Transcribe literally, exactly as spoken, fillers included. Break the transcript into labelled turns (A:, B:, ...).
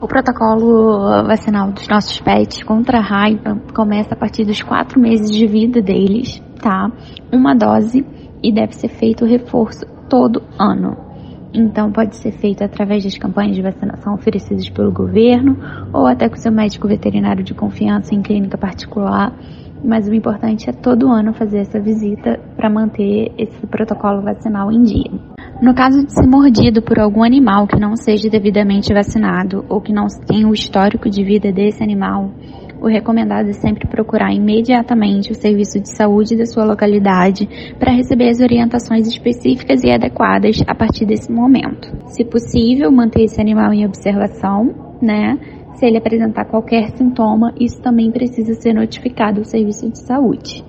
A: O protocolo vacinal dos nossos pets contra a raiva começa a partir dos quatro meses de vida deles, tá? Uma dose e deve ser feito o reforço todo ano. Então pode ser feito através das campanhas de vacinação oferecidas pelo governo ou até com seu médico veterinário de confiança em clínica particular. Mas o importante é todo ano fazer essa visita para manter esse protocolo vacinal em dia. No caso de ser mordido por algum animal que não seja devidamente vacinado ou que não tenha o histórico de vida desse animal, o recomendado é sempre procurar imediatamente o serviço de saúde da sua localidade para receber as orientações específicas e adequadas a partir desse momento. Se possível, manter esse animal em observação, né? Se ele apresentar qualquer sintoma, isso também precisa ser notificado ao serviço de saúde.